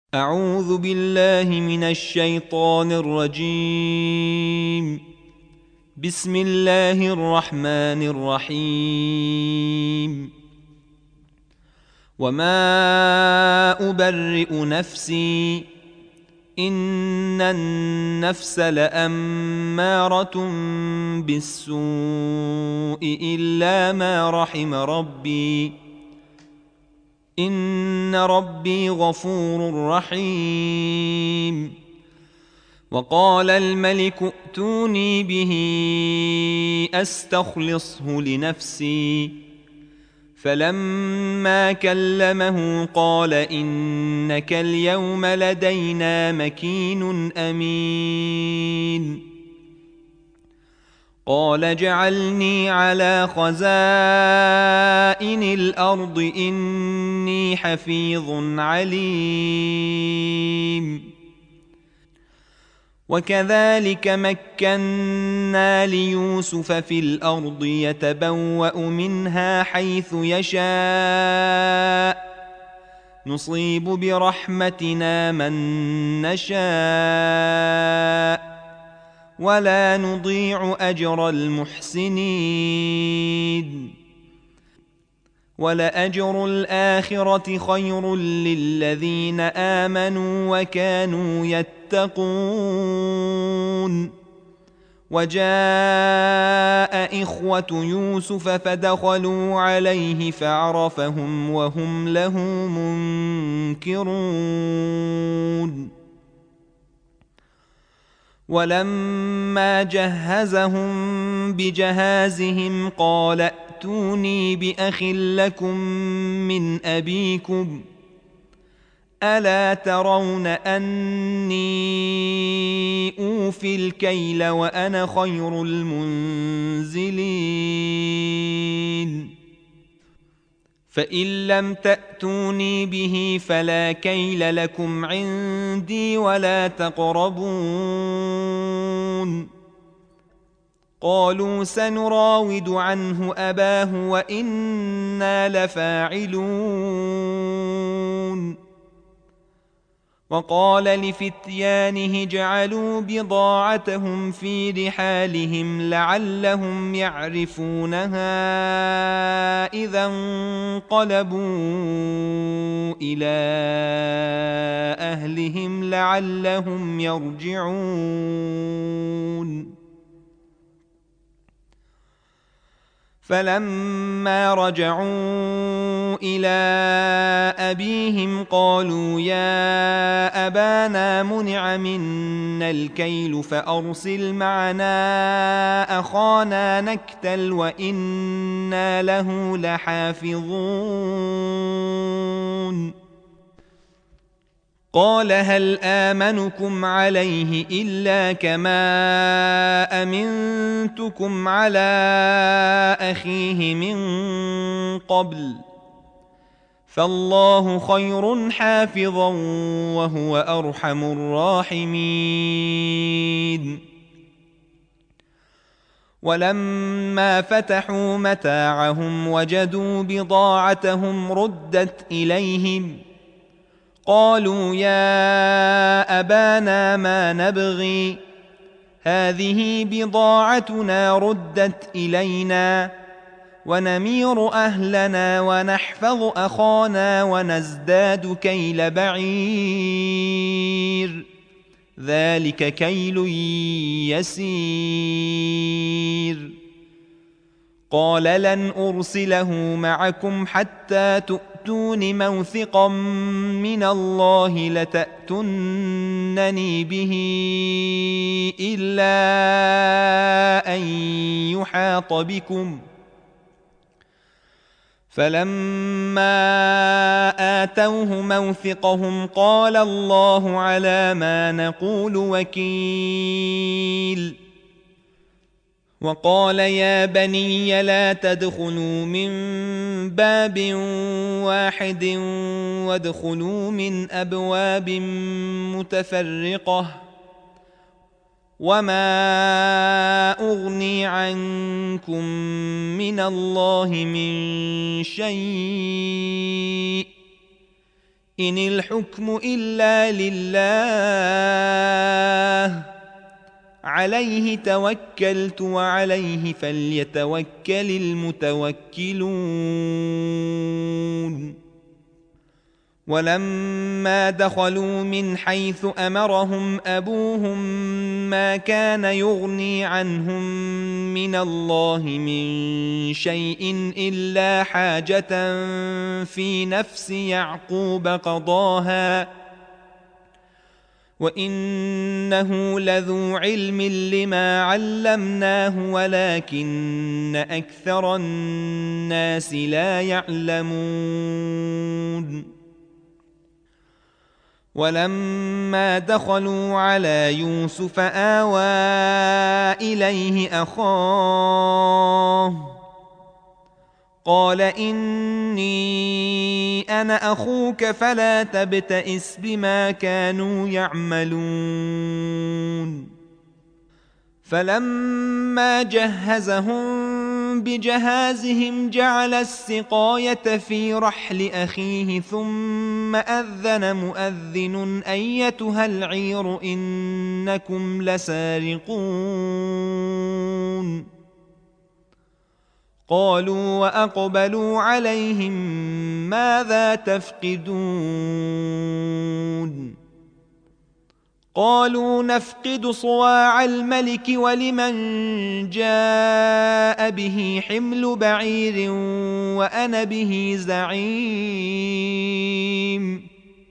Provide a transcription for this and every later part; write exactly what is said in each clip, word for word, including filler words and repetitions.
أعوذ بالله من الشيطان الرجيم. بسم الله الرحمن الرحيم. وما أبرئ نفسي إن النفس لأمارة بالسوء إلا ما رحم ربي إن ربي غفور رحيم. وقال الملك ائتوني به أستخلصه لنفسي فلما كلمه قال إنك اليوم لدينا مكين أمين. قال اجعلني على خزائن الأرض إني حفيظ عليم. وكذلك مكنا ليوسف في الأرض يتبوأ منها حيث يشاء نصيب برحمتنا من نشاء ولا نضيع أجر المحسنين. ولأجر الآخرة خير للذين آمنوا وكانوا يتقون. وجاء إخوة يوسف فدخلوا عليه فعرفهم وهم له منكرون. ولما جهزهم بجهازهم قال ائتوني بأخ لكم من أبيكم ألا ترون أني أوفي الكيل وأنا خير المنزلين. فإن لم تأتوني به فلا كيل لكم عندي ولا تقربون. قالوا سنراود عنه أباه وإنا لفاعلون. وقال لفتيانه اجعلوا بضاعتهم في رحالهم لعلهم يعرفونها إذا انقلبوا إلى أهلهم لعلهم يرجعون. فلما رجعوا إلى أبيهم قالوا يا أبانا منع منا الكيل فأرسل معنا أخانا نكتل وإنا له لحافظون. قال هل آمنكم عليه إلا كما أمنتكم على أخيه من قبل فالله خير حافظا وهو أرحم الراحمين. ولما فتحوا متاعهم وجدوا بضاعتهم ردت إليهم قالوا يا أبانا ما نبغي هذه بضاعتنا ردت إلينا ونمير أهلنا ونحفظ أخانا ونزداد كيل بعير ذلك كيل يسير. قال لن أرسله معكم حتى تؤتون موثقا من الله لتأتونني به إلا أن يحاط بكم. فلما آتوه موثقهم قال الله على ما نقول وكيل. وقال يا بني لا تدخلوا من باب واحد وادخلوا من أبواب متفرقة وما أغني عنكم من الله من شيء إن الحكم إلا لله عليه توكلت وعليه فليتوكل المتوكلون ولما دخلوا من حيث أمرهم أبوهم ما كان يغني عنهم من الله من شيء إلا حاجة في نفس يعقوب قضاها وإنه لذو علم لما علمناه ولكن أكثر الناس لا يعلمون ولما دخلوا على يوسف آوى إليه أخاه قال إني أنا أخوك فلا تبتئس بما كانوا يعملون فلما جهزهم بجهازهم جعل السقاية في رحل أخيه ثم أذن مؤذن أيتها العير إنكم لسارقون قالوا وأقبلوا عليهم ماذا تفقدون قالوا نفقد صواع الملك ولمن جاء به حمل بعير وأنا به زعيم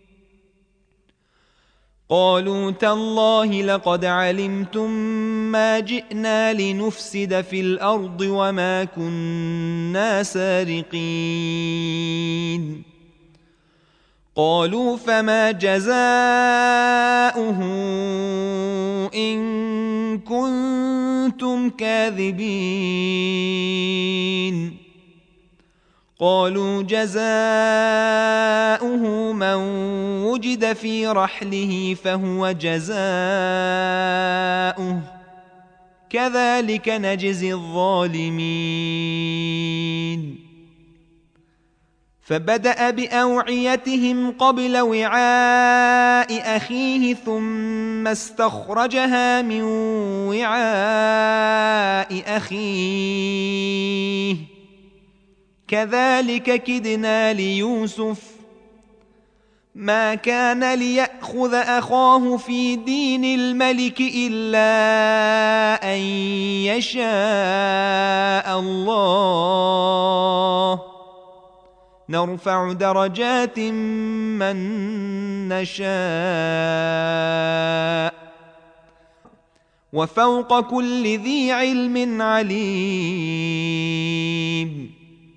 قالوا تالله لقد علمتم ما جئنا لنفسد في الأرض وما كنا سارقين قالوا فما جزاؤه إن كنتم كاذبين قالوا جزاؤه من وجد في رحله فهو جزاؤه كذلك نجزي الظالمين فبدأ بأوعيتهم قبل وعاء أخيه ثم استخرجها من وعاء أخيه كذلك كدنا ليوسف ما كان ليأخذ أخاه في دين الملك إلا أن يشاء الله نرفع درجات من نشاء وفوق كل ذي علم عليم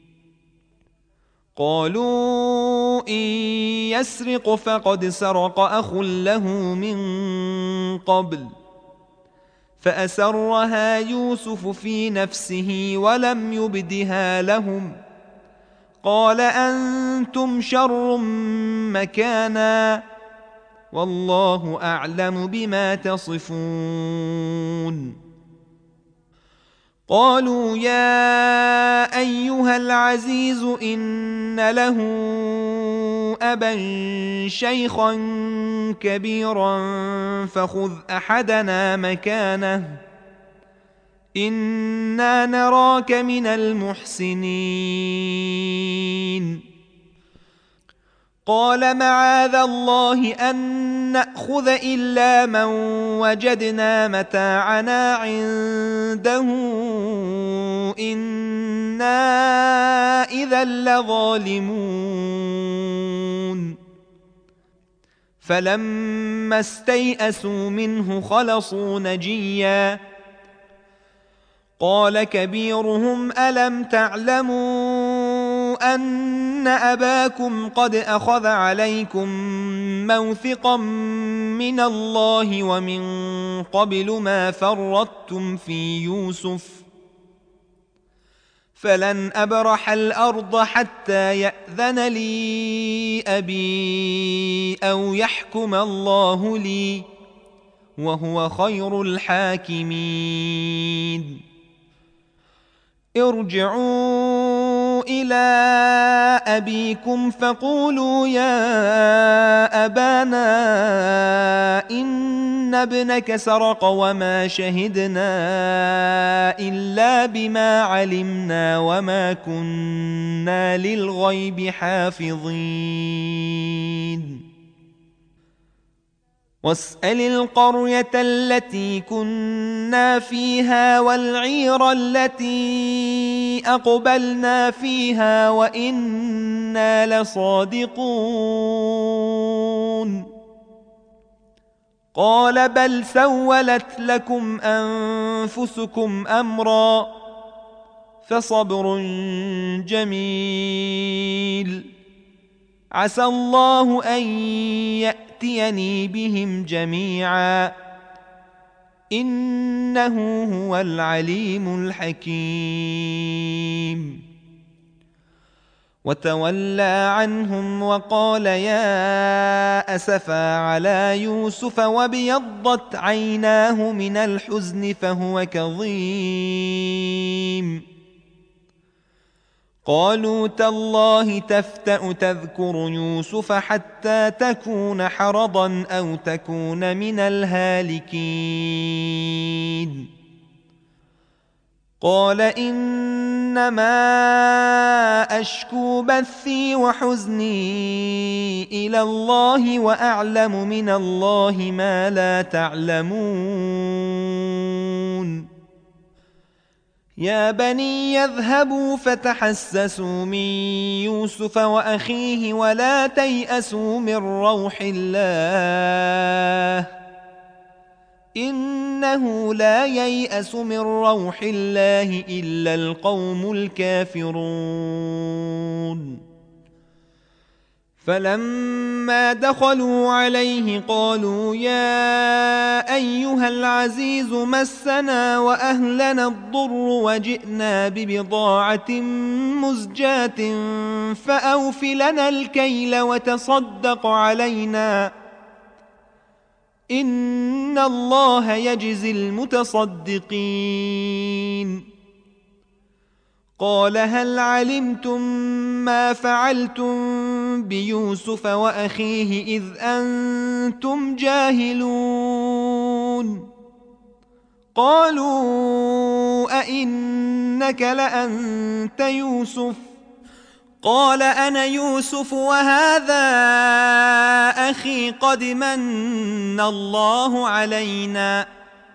قالوا إن يسرق فقد سرق أخ له من قبل فأسرها يوسف في نفسه ولم يبدها لهم قال أنتم شر مكانا والله أعلم بما تصفون قالوا يا أيها العزيز إن له أبا شيخا كبيرا فخذ أحدنا مكانه إنا نراك من المحسنين قال معاذ الله أن نأخذ إلا من وجدنا متاعنا عنده إنا إذا لظالمون فلما استيئسوا منه خلصوا نجيا قال كبيرهم ألم تعلموا أن أباكم قد أخذ عليكم موثقا من الله ومن قبل ما فرطتم في يوسف فلن أبرح الأرض حتى يأذن لي أبي أو يحكم الله لي وهو خير الحاكمين ارجعوا إلى أبيكم فقولوا يا أبانا إن ابنك سرق وما شهدنا إلا بما علمنا وما كنا للغيب حافظين واسأل القرية التي كنا فيها والعير التي أقبلنا فيها وإنا لصادقون قال بل سولت لكم أنفسكم أمرا فصبر جميل عسى الله أن يأتيني بهم جميعا إنه هو العليم الحكيم وتولى عنهم وقال يا أسفا على يوسف وابيضت عيناه من الحزن فهو كظيم قالوا تالله تفتأ تذكر يوسف حتى تكون حرضا أو تكون من الهالكين قال إنما أشكو بثي وحزني إلى الله وأعلم من الله ما لا تعلمون يا بني يذهبوا فتحسسوا من يوسف وأخيه ولا تيأسوا من روح الله إنه لا ييأس من روح الله إلا القوم الكافرون فلما دخلوا عليه قالوا يا أيها العزيز مسنا وأهلنا الضر وجئنا ببضاعة مزجاة فأوف لنا الكيل وتصدق علينا إن الله يجزي المتصدقين قال هل علمتم ما فعلتم بيوسف وأخيه إذ أنتم جاهلون قالوا أئنك لأنت يوسف قال أنا يوسف وهذا أخي قد من الله علينا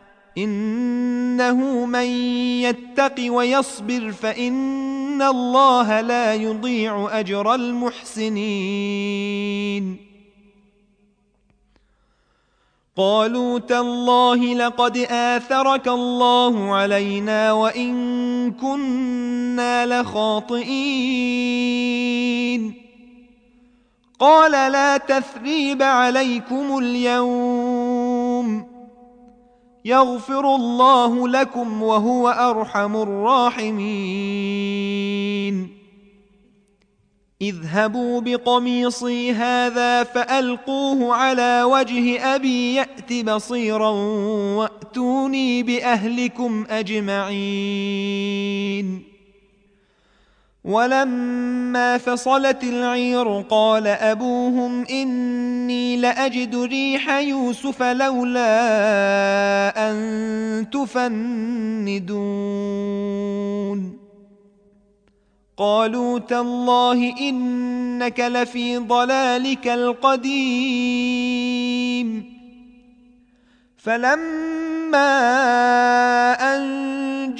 إنه من يتق ويصبر فإن الله لا يضيع أجر المحسنين قالوا تالله لقد آثرك الله علينا وإن كنا لخاطئين قال لا تثريب عليكم اليوم يغفر الله لكم وهو أرحم الراحمين اذهبوا بقميصي هذا فألقوه على وجه أبي يأت بصيرا وأتوني بأهلكم أجمعين ولما فصلت العير قال أبوهم إني لأجد ريح يوسف لولا أن تفندون قالوا تالله إنك لفي ضلالك القديم فلما أن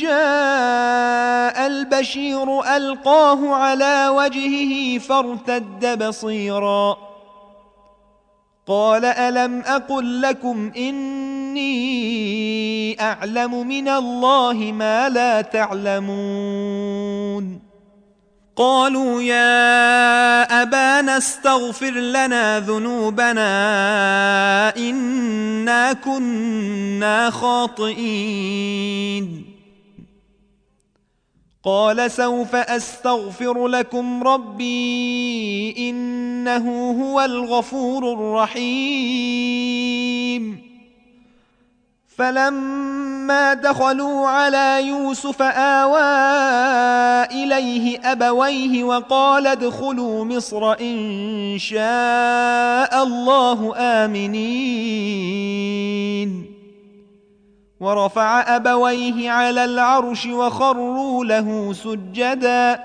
جاء البشير ألقاه على وجهه فارتد بصيرا قال ألم أقل لكم إني أعلم من الله ما لا تعلمون قالوا يا أبانا استغفر لنا ذنوبنا إنا كنا خاطئين قال سوف أستغفر لكم ربي إنه هو الغفور الرحيم فلما دخلوا على يوسف آوى إليه أبويه وقال ادخلوا مصر إن شاء الله آمنين ورفع أبويه على العرش وخروا له سجدا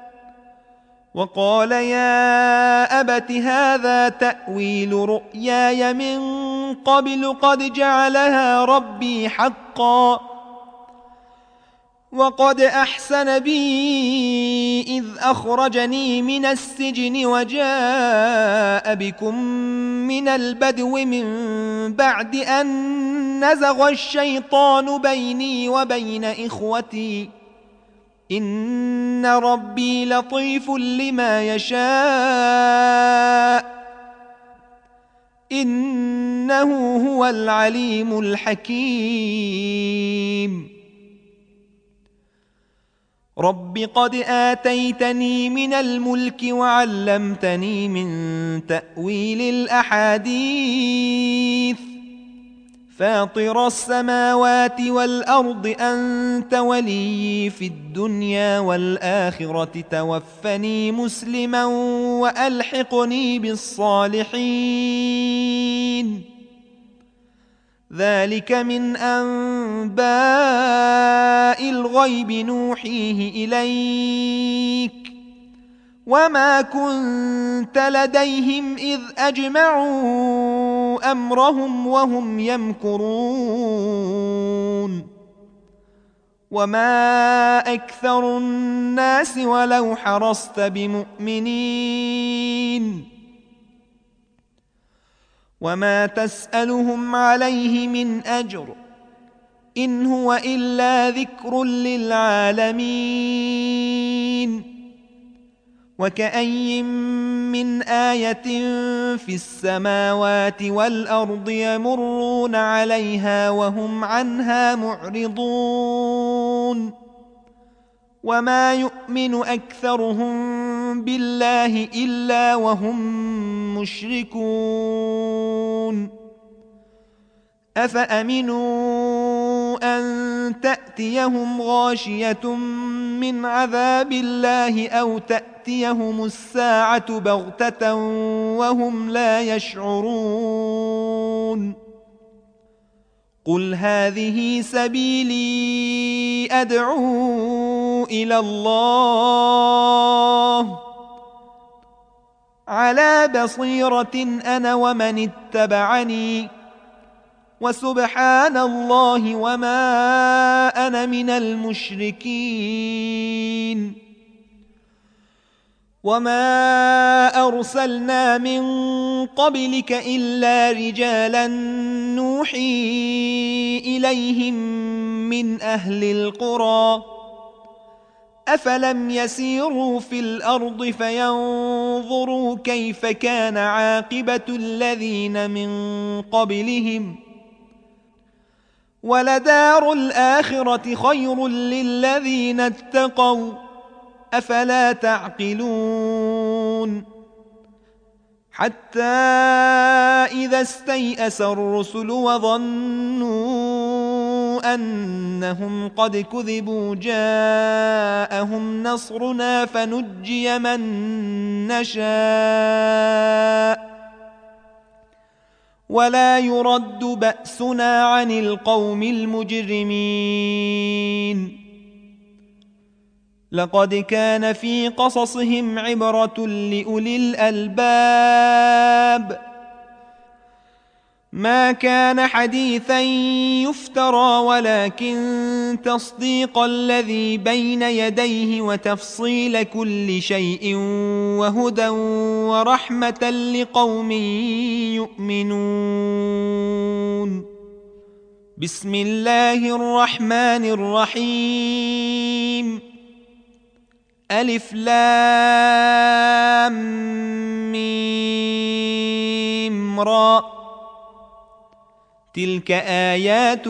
وقال يا أبت هذا تأويل رؤياي من قبل قد جعلها ربي حقا وقد أحسن بي إذ أخرجني من السجن وجاء بكم من البدو من بعد أن نزغ الشيطان بيني وبين إخوتي إن ربي لطيف لما يشاء إنه هو العليم الحكيم رب قد آتيتني من الملك وعلمتني من تأويل الأحاديث فاطر السماوات والأرض أنت ولي في الدنيا والآخرة توفني مسلما وألحقني بالصالحين ذلك من أنباء الغيب نوحيه إليك وما كنت لديهم إذ أجمعوا أمرهم وهم يمكرون وما أكثر الناس ولو حرصت بمؤمنين وما تسألهم عليه من أجر إن هو إلا ذكر للعالمين وكأي من آية في السماوات والأرض يمرون عليها وهم عنها معرضون وما يؤمن أكثرهم بالله إلا وهم مشركون أفأمنوا أن تأتيهم غاشية من عذاب الله أو تأتيهم الساعة بغتة وهم لا يشعرون قل هذه سبيلي أدعو إلى الله على بصيرة أنا ومن اتبعني وسبحان الله وما أنا من المشركين وما أرسلنا من قبلك إلا رجالا نوحي إليهم من أهل القرى أفلم يسيروا في الأرض فينظروا كيف كان عاقبة الذين من قبلهم ولدار الآخرة خير للذين اتقوا أفلا تعقلون حتى إذا استيأس الرسل وظنوا أنهم قد كذبوا جاءهم نصرنا فنجي من نشاء ولا يرد بأسنا عن القوم المجرمين لقد كان في قصصهم عبرة لأولي الألباب ما كان حديثا يفترى ولكن تصديق الذي بين يديه وتفصيل كل شيء وهدى ورحمة لقوم يؤمنون بسم الله الرحمن الرحيم ألف لام ميم را تلك آيات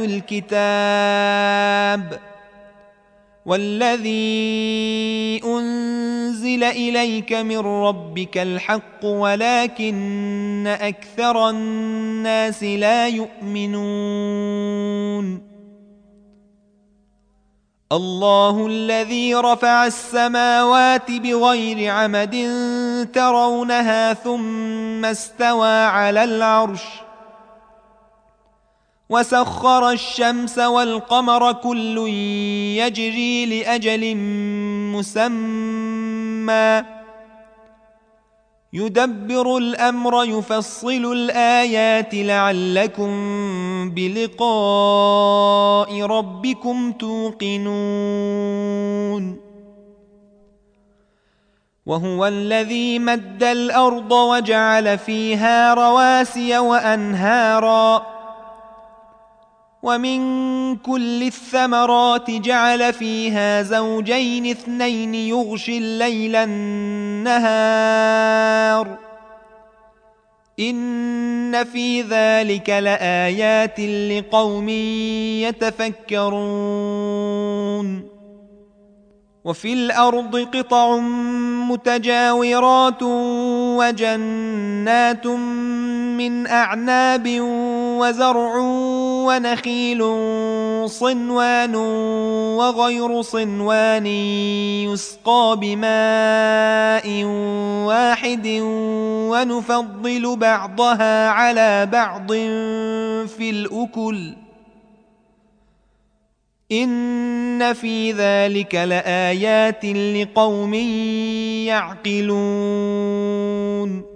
الكتاب والذي أنزل أنزل إليك من ربك الحق ولكن أكثر الناس لا يؤمنون الله الذي رفع السماوات بغير عمد ترونها ثم استوى على العرش وسخر الشمس والقمر كل يجري لأجل مسمى يدبر الأمر يفصل الآيات لعلكم بلقاء ربكم توقنون وهو الذي مد الأرض وجعل فيها رواسي وأنهارا ومن كل الثمرات جعل فيها زوجين اثنين يغشي الليل النهار إن في ذلك لآيات لقوم يتفكرون وفي الأرض قطع متجاورات وجنات من أعناب وزرع ونخيل صنوان وغير صنوان يسقى بماء واحد ونفضل بعضها على بعض في الأكل إن في ذلك لآيات لقوم يعقلون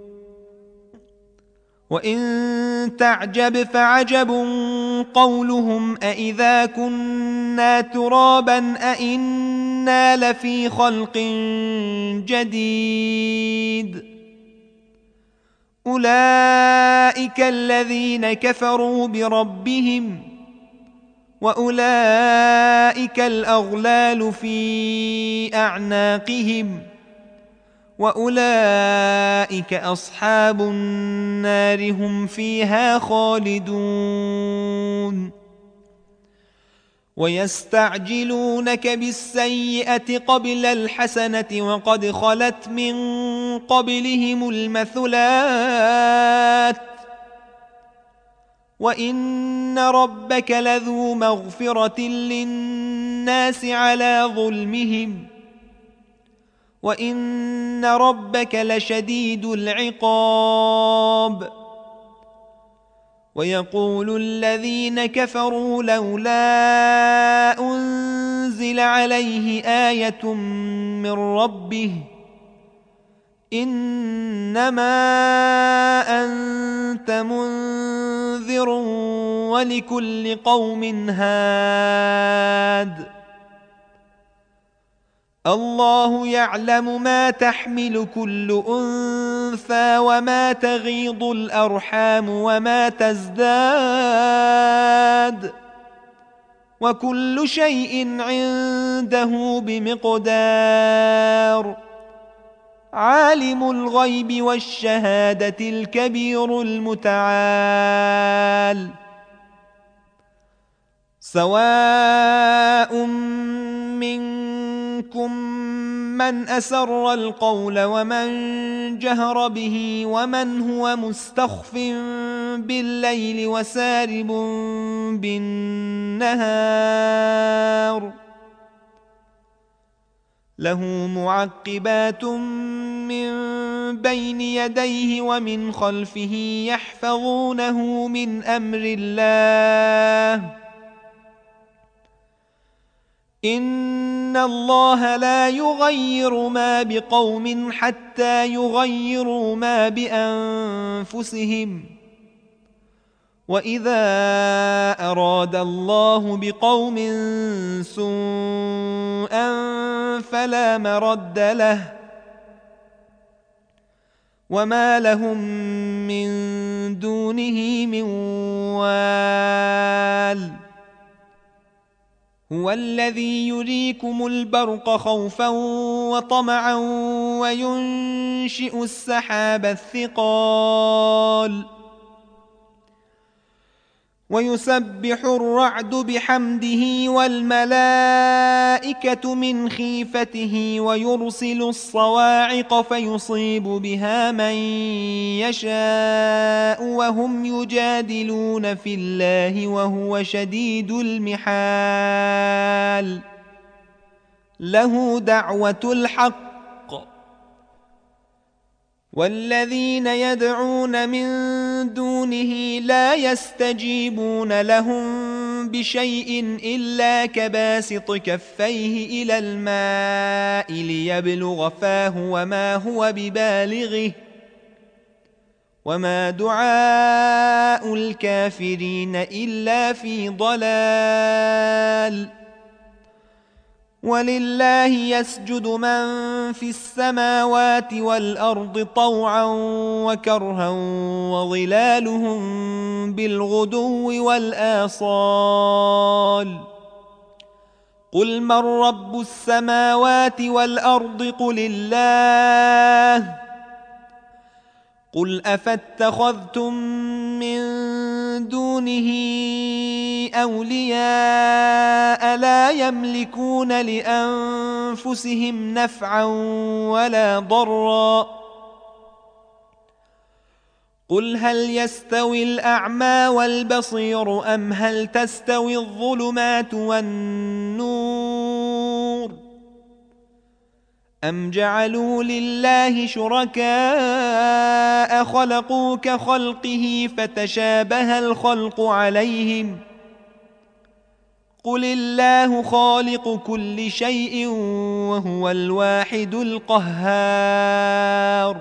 وإن تعجب فعجب قولهم أإذا كنا ترابا أإنا لفي خلق جديد أولئك الذين كفروا بربهم وأولئك الأغلال في أعناقهم وأولئك أصحاب النار هم فيها خالدون ويستعجلونك بالسيئة قبل الحسنة وقد خلت من قبلهم المثلات وإن ربك لذو مغفرة للناس على ظلمهم وإن ربك لشديد العقاب ويقول الذين كفروا لولا أنزل عليه آية من ربه إنما أنت منذر ولكل قوم هاد الله يعلم ما تحمل كل أنثى وما تغيض الأرحام وما تزداد وكل شيء عنده بمقدار عالم الغيب والشهادة الكبير المتعال سواء منكم من أسر القول ومن جهر به ومن هو مستخف بالليل وسارب بالنهار له معقبات من بين يديه ومن خلفه يحفظونه من أمر الله إن الله لا يغير ما بقوم حتى يغيروا ما بأنفسهم وإذا أراد الله بقوم سوءا فلا مرد له وما لهم من دونه من وال هو الذي يريكم البرق خوفا وطمعا وينشئ السحاب الثقال ويسبح الرعد بحمده والملائكة من خيفته ويرسل الصواعق فيصيب بها من يشاء وهم يجادلون في الله وهو شديد المحال له دعوة الحق والذين يدعون من دونه لا يستجيبون لهم بشيء إلا كباسط كفيه إلى الماء ليبلغ فاه وما هو ببالغه وما دعاء الكافرين إلا في ضلال ولله يسجد من في السماوات والأرض طوعا وكرها وظلالهم بالغدو والآصال قل من رب السماوات والأرض قل الله قل أفاتخذتم من دونه أولياء لا يملكون لأنفسهم نفعا ولا ضرا قل هل يستوي الأعمى والبصير أم هل تستوي الظلمات والنور أم جعلوا لله شركاء خلقوا كخلقه فتشابه الخلق عليهم قل الله خالق كل شيء وهو الواحد القهار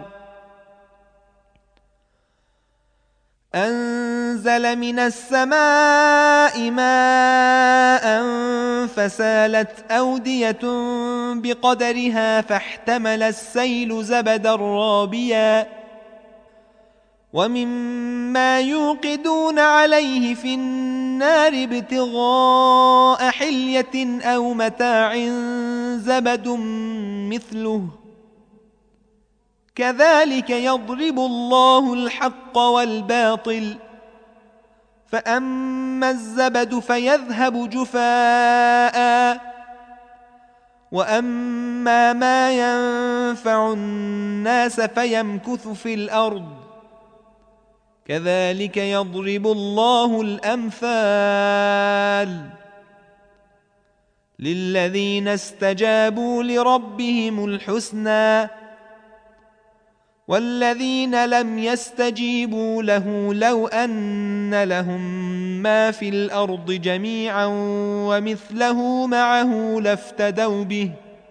أنزل من السماء ماء فسالت أودية بقدرها فاحتمل السيل زبدا رابيا ومما يوقدون عليه في النار ابتغاء حلية أو متاع زبد مثله كذلك يضرب الله الحق والباطل فأما الزبد فيذهب جفاء وأما ما ينفع الناس فيمكث في الأرض كذلك يضرب الله الأمثال للذين استجابوا لربهم الحسنى والذين لم يستجيبوا له لو أن لهم ما في الأرض جميعا ومثله معه لافتدوا به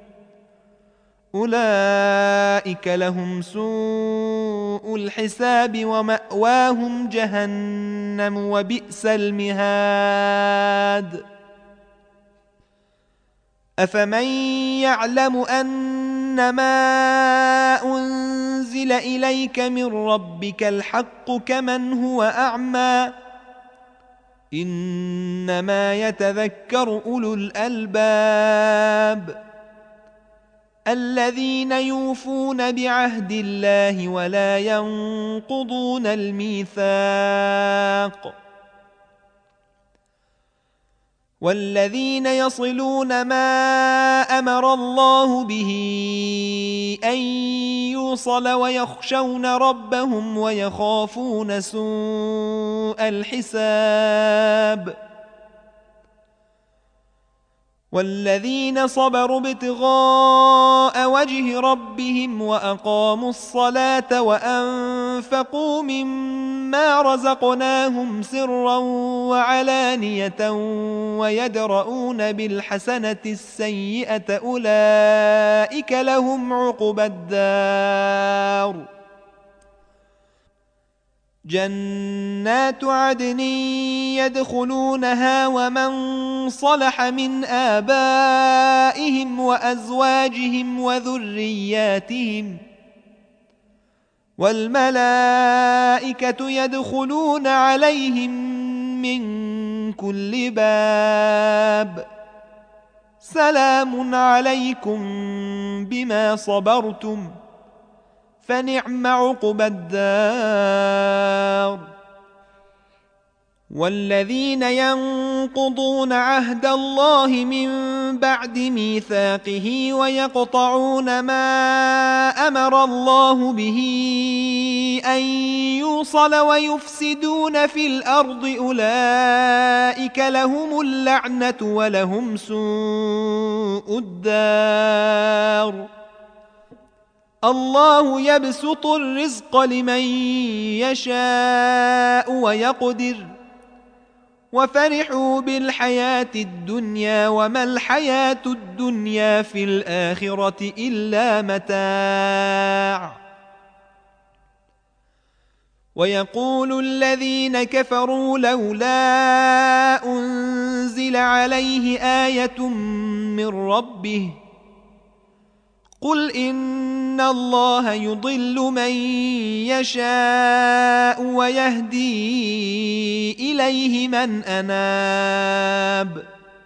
أولئك لهم سوء الحساب ومأواهم جهنم وبئس المهاد أفمن يعلم أنما أنزل إليك من ربك الحق كمن هو أعمى إنما يتذكر أولو الألباب الذين يوفون بعهد الله ولا ينقضون الميثاق والذين يصلون ما أمر الله به أن يوصل ويخشون ربهم ويخافون سوء الحساب والذين صبروا ابتغاء وجه ربهم وأقاموا الصلاة وأنفقوا مما رزقناهم سرا وعلانية ويدرؤون بالحسنة السيئة أولئك لهم عقبى الدار جنات عدن يدخلونها ومن صلح من آبائهم وأزواجهم وذرياتهم والملائكة يدخلون عليهم من كل باب سلام عليكم بما صبرتم فنعم عقبى الدار والذين ينقضون عهد الله من بعد ميثاقه ويقطعون ما أمر الله به أن يوصل ويفسدون في الأرض أولئك لهم اللعنة ولهم سوء الدار. الله يبسط الرزق لمن يشاء ويقدر وفرحوا بالحياة الدنيا وما الحياة الدنيا في الآخرة إلا متاع. ويقول الذين كفروا لولا أنزل عليه آية من ربه قل إن الله يضل من يشاء ويهدي إليه من أناب.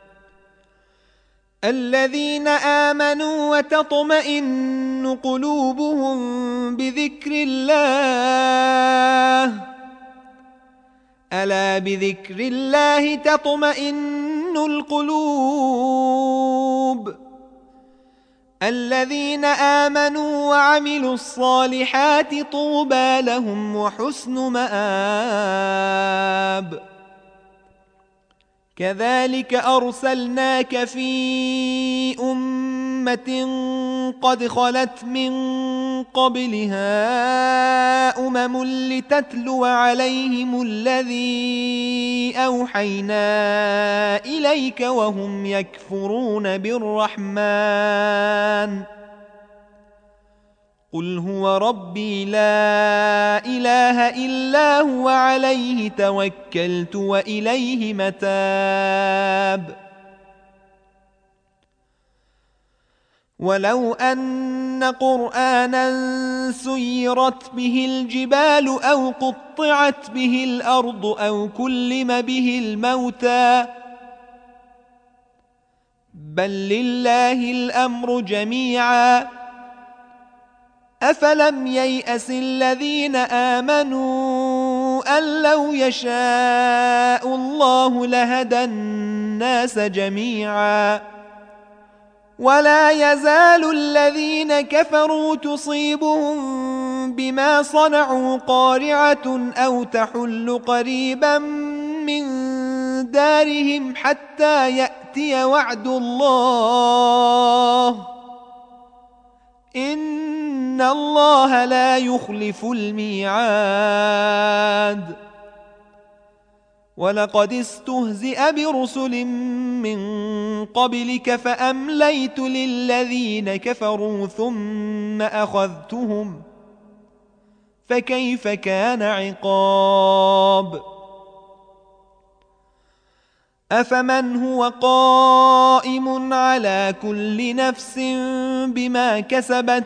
الذين آمنوا وتطمئن قلوبهم بذكر الله ألا بذكر الله تطمئن القلوب. الذين آمنوا وعملوا الصالحات طوبى لهم وحسن مآب. كذلك أرسلناك في أمة قد خلت من قبلها أمم لتتلو عليهم الذي أوحينا إليك وهم يكفرون بالرحمن قل هو ربي لا إله إلا هو عليه توكلت وإليه متاب. ولو أن قرآنا سيرت به الجبال أو قطعت به الأرض أو كلم به الموتى بل لله الأمر جميعا أفلم ييأس الذين آمنوا أن لو يشاء الله لهدى الناس جميعا ولا يزال الذين كفروا تصيبهم بما صنعوا قارعة أو تحل قريبا من دارهم حتى يأتي وعد الله إن الله لا يخلف الميعاد. ولقد استهزئ برسل من قبلك فأمليت للذين كفروا ثم أخذتهم فكيف كان عقاب. أفمن هو قائم على كل نفس بما كسبت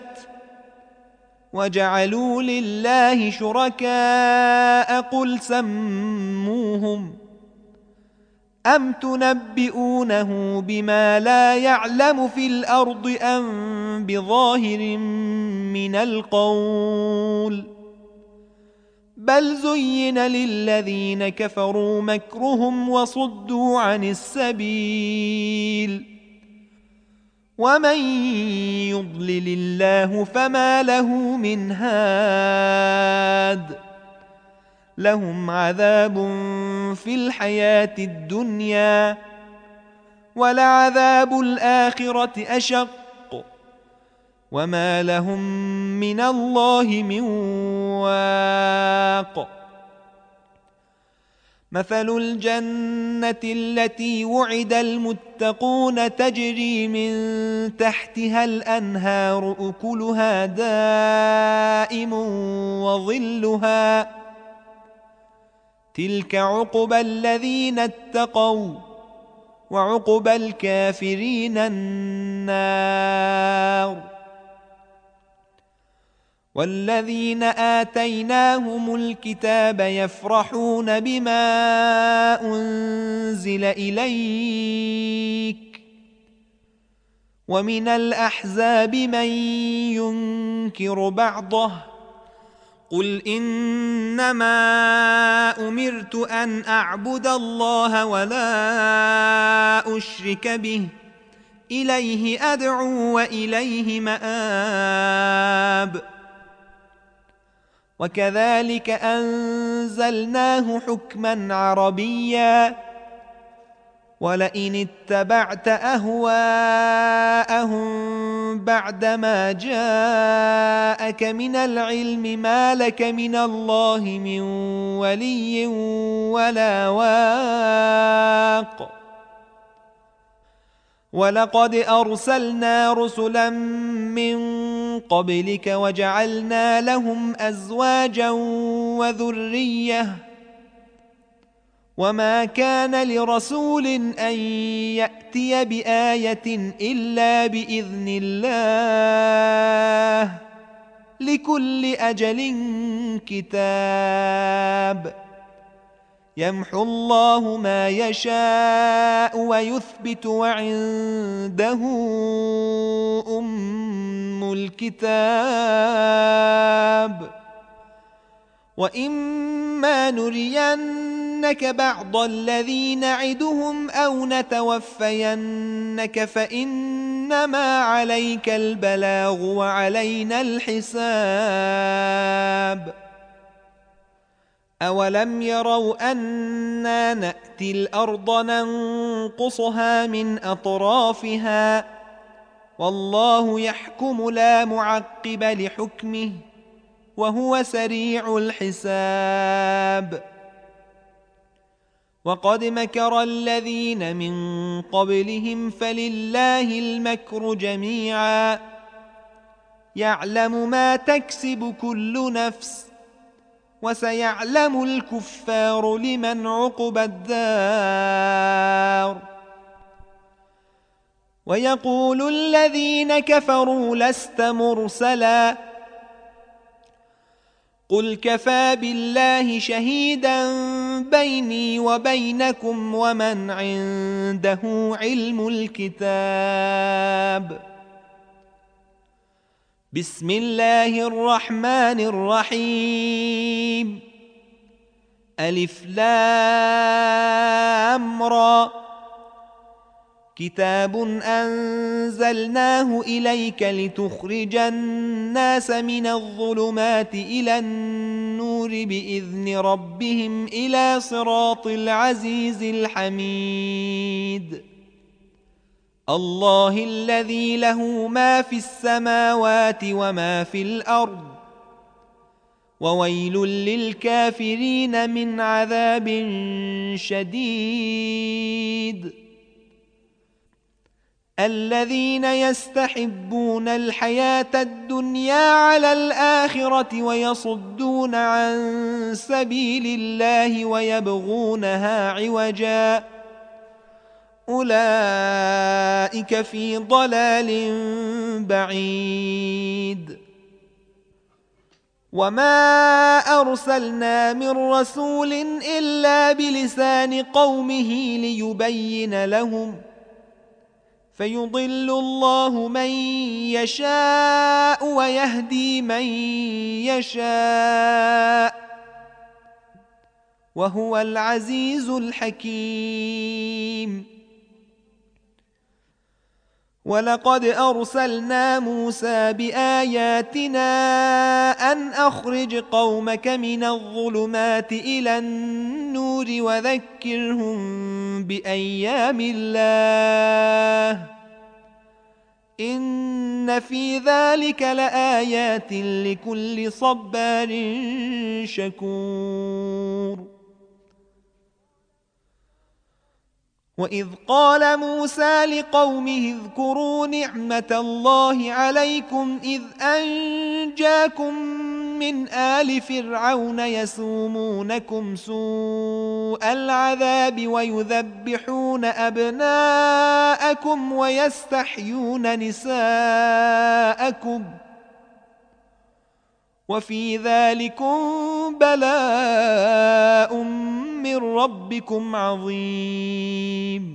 وجعلوا لله شركاء قل سموهم أم تنبئونه بما لا يعلم في الأرض أم بظاهر من القول بل زين للذين كفروا مكرهم وصدوا عن السبيل ومن يضلل الله فما له من هاد. لهم عذاب في الحياة الدنيا ولعذاب الآخرة أشق وما لهم من الله من واق. مثل الجنة التي وعد المتقون تجري من تحتها الأنهار أكلها دائم وظلها تلك عقبى الذين اتقوا وعقبى الكافرين النار. والذين آتيناهم الكتاب يفرحون بما أنزل إليك ومن الأحزاب من ينكر بعضه قل إنما أمرت أن أعبد الله ولا أشرك به إليه أدعو وإليه مآب وكذلك أنزلناه حكما عربيا ولئن اتبعت أهواءهم بعدما جاءك من العلم ما لك من الله من ولي ولا واق ولقد أرسلنا رسلا من قبلك وجعلنا لهم أزواجا وذرية وما كان لرسول أن يأتي بآية إلا بإذن الله لكل أجل كتاب يمحو الله ما يشاء ويثبت وعنده أم الكتاب وإما نرينك بعض الذي نعدهم أو نتوفينك فإنما عليك البلاغ وعلينا الحساب أولم يروا أنا نأتي الأرض ننقصها من أطرافها والله يحكم لا معقب لحكمه وهو سريع الحساب وقد مكر الذين من قبلهم فلله المكر جميعا يعلم ما تكسب كل نفس وسيعلم الكفار لمن عقبى الدار ويقول الذين كفروا لست مرسلا قل كفى بالله شهيدا بيني وبينكم ومن عنده علم الكتاب بسم الله الرحمن الرحيم ألف لام را كتاب أنزلناه إليك لتخرج الناس من الظلمات إلى النور بإذن ربهم إلى صراط العزيز الحميد الله الذي له ما في السماوات وما في الأرض وويل للكافرين من عذاب شديد الذين يستحبون الحياة الدنيا على الآخرة ويصدون عن سبيل الله ويبغونها عوجا أولئك في ضلال بعيد وما أرسلنا من رسول إلا بلسان قومه ليبين لهم فيضل الله من يشاء ويهدي من يشاء وهو العزيز الحكيم ولقد أرسلنا موسى بآياتنا أن أخرج قومك من الظلمات إلى النور وذكرهم بأيام الله إن في ذلك لآيات لكل صبار شكور وإذ قال موسى لقومه اذكروا نعمة الله عليكم إذ أنجاكم من آل فرعون يسومونكم سوء العذاب ويذبحون أبناءكم ويستحيون نساءكم وفي ذلكم بلاء من ربكم عظيم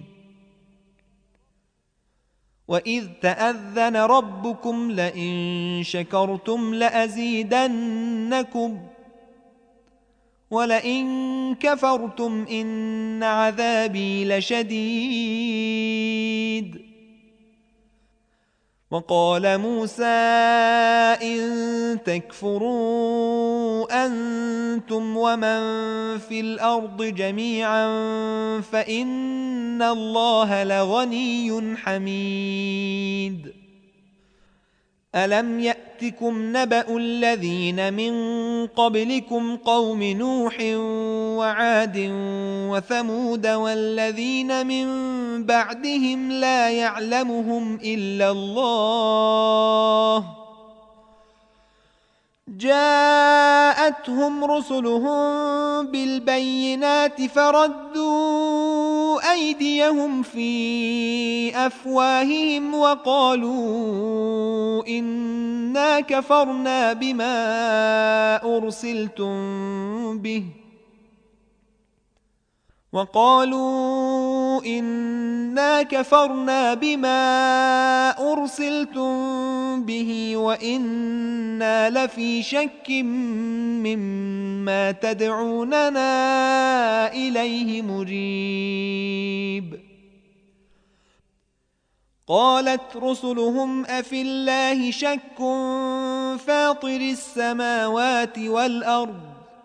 وإذ تأذن ربكم لئن شكرتم لأزيدنكم ولئن كفرتم إن عذابي لشديد. وقال موسى إن تكفروا أنتم ومن في الأرض جميعا فإن الله لغني حميد. ألم يأتكم نبأ الذين من قبلكم قوم نوح وعاد وثمود والذين من بعدهم لا يعلمهم إلا الله جاءتهم رسلهم بالبينات فردوا أيديهم في أفواههم وقالوا إنا كفرنا بما أرسلتم به وقالوا إنا كفرنا بما أرسلتم به وإنا لفي شك مما تدعوننا إليه مريب. قالت رسلهم أفي الله شك فاطر السماوات والأرض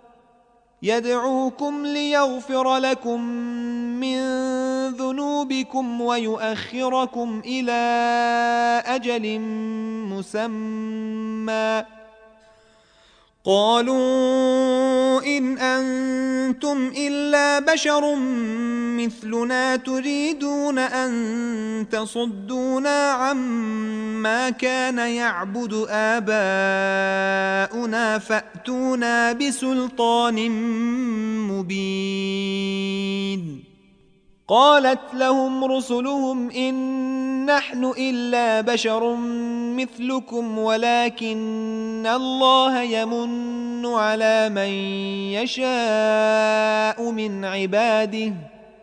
يدعوكم ليغفر لكم من ذنوبكم ويؤخركم إلى أجل مسمى قالوا إن أنتم إلا بشر مثلنا تريدون أن تصدونا عما كان يعبد آباؤنا فأتونا بسلطان مبين. قالت لهم رسلهم إن نحن إلا بشر مثلكم ولكن الله يمن على من يشاء من عباده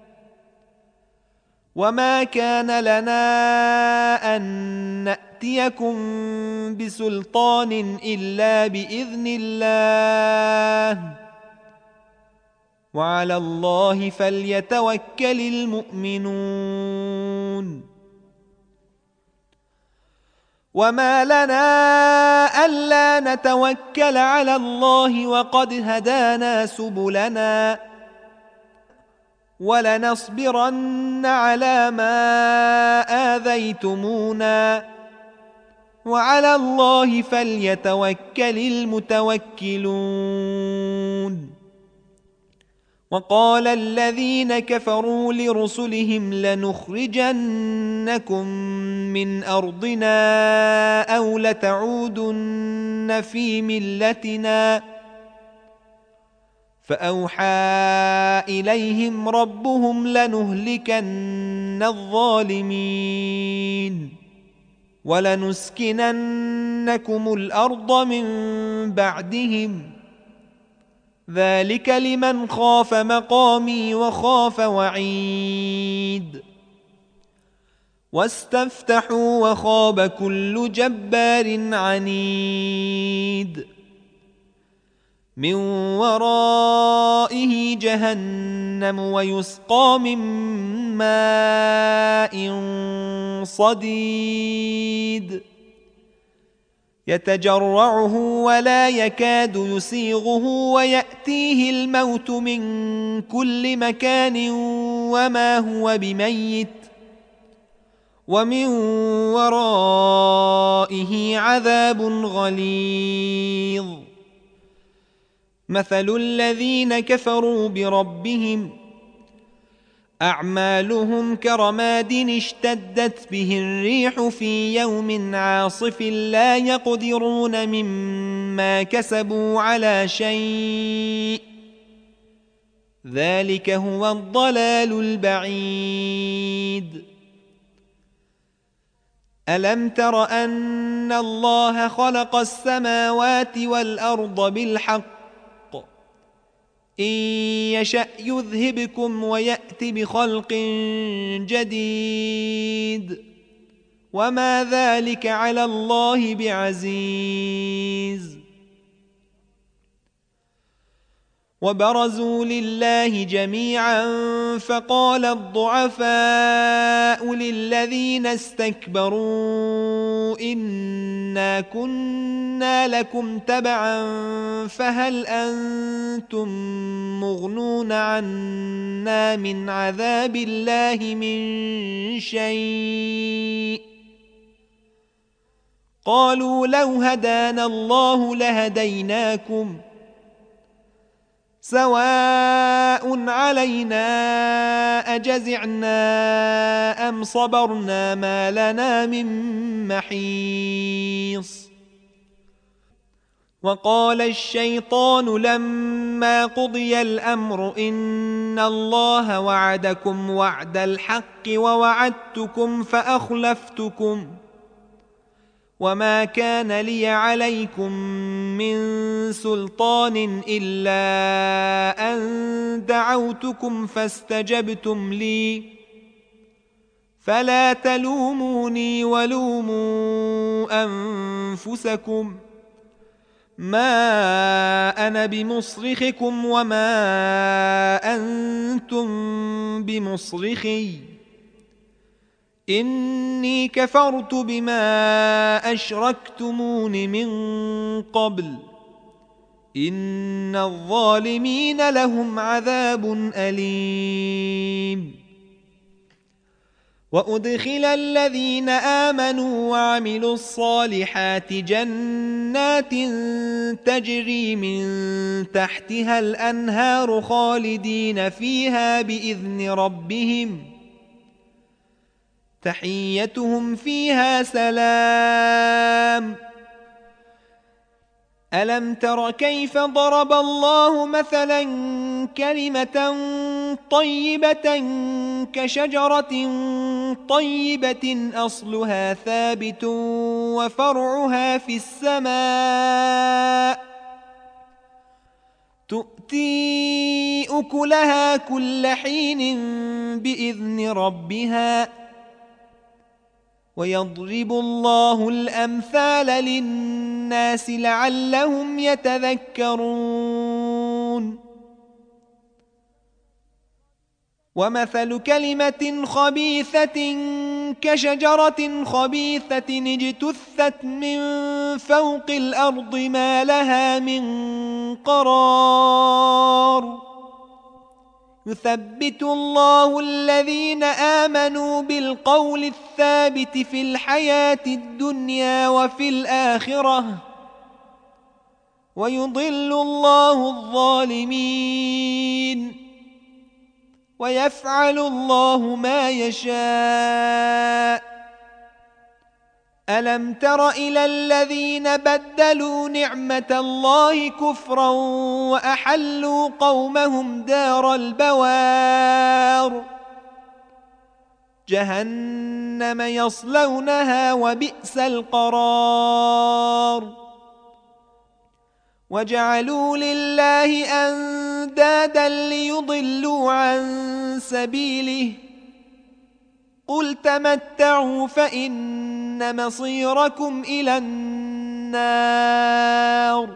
وما كان لنا أن نأتيكم بسلطان إلا بإذن الله وعلى الله فليتوكل المؤمنون. وما لنا ألا نتوكل على الله وقد هدانا سبلنا ولنصبرن على ما آذيتمونا وعلى الله فليتوكل المتوكلون. وقال الذين كفروا لرسلهم لنخرجنكم من أرضنا أو لتعودن في ملتنا فأوحى إليهم ربهم لنهلكن الظالمين ولنسكننكم الأرض من بعدهم ذلك لمن خاف مقامي وخاف وعيد. واستفتحوا وخاب كل جبار عنيد من ورائه جهنم ويسقى من ماء صديد يتجرعه ولا يكاد يسيغه ويأتيه الموت من كل مكان وما هو بميت ومن ورائه عذاب غليظ. مثل الذين كفروا بربهم أعمالهم كرماد اشتدت به الريح في يوم عاصف لا يقدرون مما كسبوا على شيء ذلك هو الضلال البعيد. ألم تر أن الله خلق السماوات والأرض بالحق إن يشأ يذهبكم ويأت بخلق جديد وما ذلك على الله بعزيز. وبرزوا لله جميعا فقال الضعفاء للذين استكبروا إنا كنا لكم تبعا فهل أنتم مغنون عنا من عذاب الله من شيء قالوا لو هدانا الله لهديناكم سواء علينا أجزعنا أم صبرنا ما لنا من محيص وقال الشيطان لما قضي الأمر إن الله وعدكم وعد الحق ووعدتكم فأخلفتكم وما كان لي عليكم من سلطان إلا أن دعوتكم فاستجبتم لي فلا تلوموني ولوموا أنفسكم ما أنا بمصرخكم وما أنتم بمصرخي إني كفرت بما أشركتمون من قبل إن الظالمين لهم عذاب أليم وأدخل الذين آمنوا وعملوا الصالحات جنات تجري من تحتها الأنهار خالدين فيها بإذن ربهم تحيتهم فيها سلام ألم تر كيف ضرب الله مثلا كلمة طيبة كشجرة طيبة أصلها ثابت وفرعها في السماء تؤتي أكلها كل حين بإذن ربها ويضرب الله الأمثال للناس لعلهم يتذكرون ومثل كلمة خبيثة كشجرة خبيثة اجتثت من فوق الأرض ما لها من قرار يثبت الله الذين آمنوا بالقول الثابت في الحياة الدنيا وفي الآخرة ويضل الله الظالمين ويفعل الله ما يشاء ألم تر إلى الذين بدلوا نعمة الله كفرا وأحلوا قومهم دار البوار جهنم يصلونها وبئس القرار وجعلوا لله أندادا ليضلوا عن سبيله قل تمتعوا فإن مصيركم إلى النار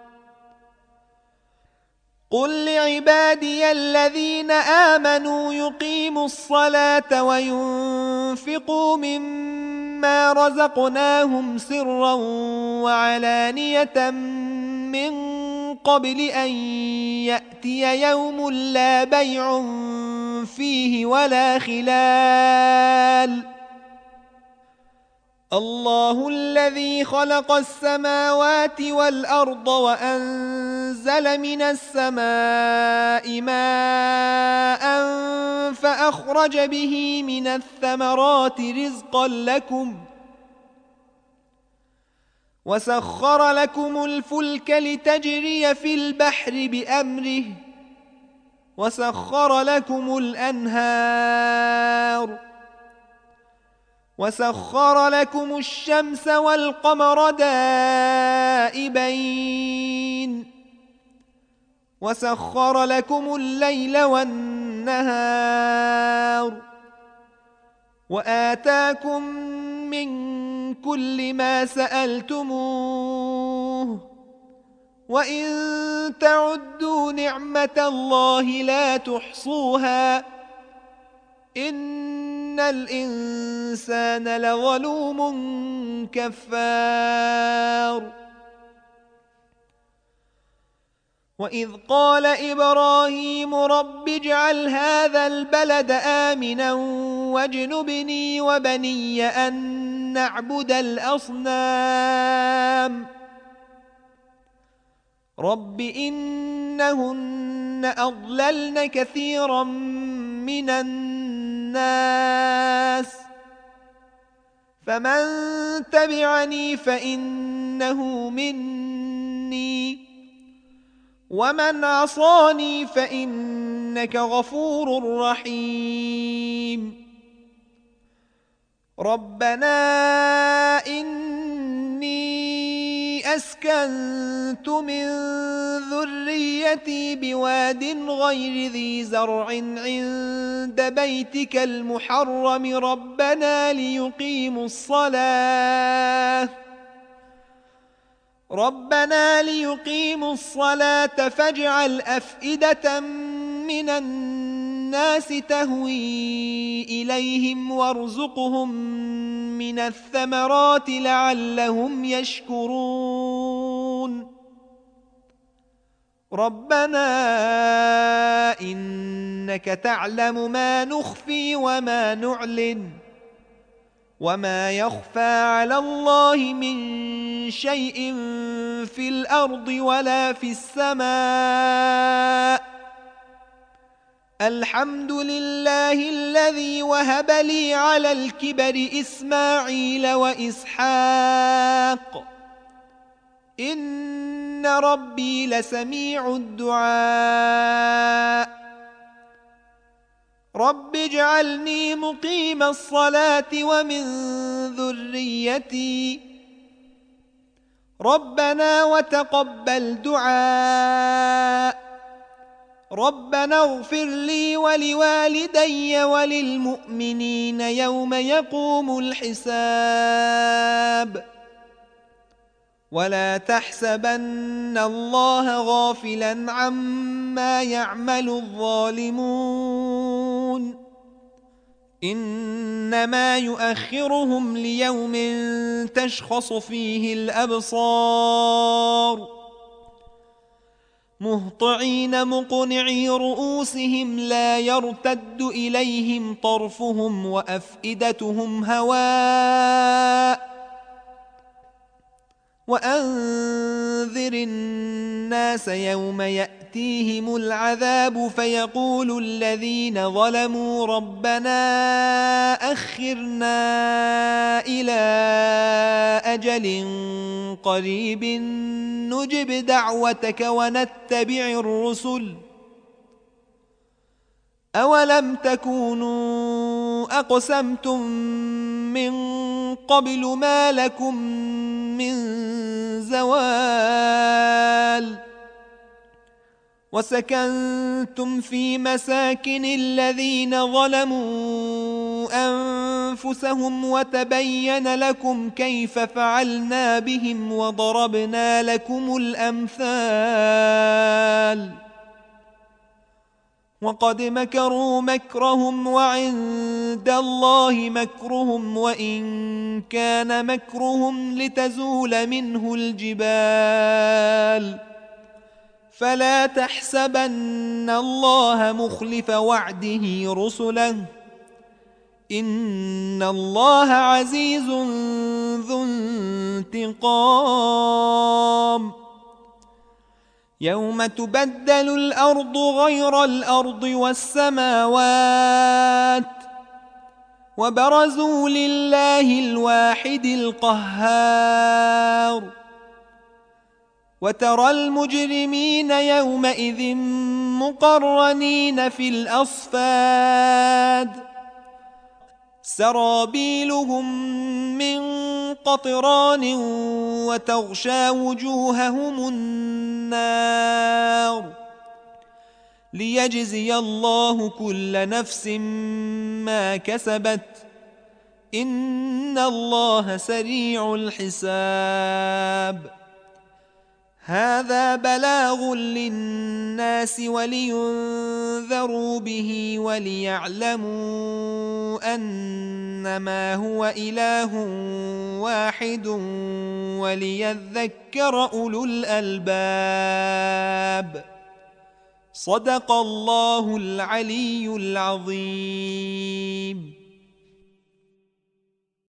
قل لعبادي الذين آمنوا يقيموا الصلاة وينفقوا مما رزقناهم سرا وعلانية من قبل أن يأتي يوم لا بيع فيه ولا خلال الله الذي خلق السماوات والأرض وأنزل من السماء ماء فأخرج به من الثمرات رزقا لكم وسخر لكم الفلك لتجري في البحر بأمره وسخر لكم الأنهار وسخر لكم الشمس والقمر دائبين وسخر لكم الليل والنهار وآتاكم من كل ما سألتموه وإن تعدوا نعمة الله لا تحصوها إن الإنسان لظلوم كفار. وإذ قال إبراهيم رب اجعل هذا البلد آمنا واجنبني وبني أن نعبد الأصنام رب إنهن أضللن كثيرا من الناس فمن تبعني فإنه مني ومن عصاني فإنك غفور رحيم. ربنا إني أسكنت من ذريتي بواد غير ذي زرع عند بيتك المحرم ربنا ليقيموا الصلاة ربنا ليقيموا الصلاة فاجعل أفئدة من الناس تهوي إليهم وارزقهم من الثمرات لعلهم يشكرون. ربنا إنك تعلم ما نخفي وما نعلن وما يخفى على الله من شيء في الأرض ولا في السماء الحمد لله الذي وهب لي على الكبر إسماعيل وإسحاق إن ربي لسميع الدعاء. رب اجعلني مقيم الصلاة ومن ذريتي ربنا وتقبل دعاء ربنا اغفر لي ولوالدي وللمؤمنين يوم يقوم الحساب. ولا تحسبن الله غافلا عما يعمل الظالمون إنما يؤخرهم ليوم تشخص فيه الأبصار مهطعين مقنعي رؤوسهم لا يرتد إليهم طرفهم وأفئدتهم هواء. وأنذر الناس يوم يأتيهم العذاب فيقول الذين ظلموا ربنا أخرنا إلى أجل قريب نجب دعوتك ونتبع الرسل أولم تكونوا أقسمتم من قبل ما لكم من زوال وسكنتم في مساكن الذين ظلموا أنفسهم وتبين لكم كيف فعلنا بهم وضربنا لكم الأمثال وقد مكروا مكرهم وعند الله مكرهم وإن كان مكرهم لتزول منه الجبال فلا تحسبن الله مخلف وعده رسله إن الله عزيز ذو انتقام. يوم تبدل الأرض غير الأرض والسماوات وبرزوا لله الواحد القهار وترى المجرمين يومئذ مقرنين في الأصفاد سرابيلهم من قطران وتغشى وجوههم النار ليجزي الله كل نفس ما كسبت إن الله سريع الحساب. هذا بلاغ للناس ولينذروا به وليعلموا أنما هو إله واحد وليذكر أولو الألباب. صدق الله العلي العظيم.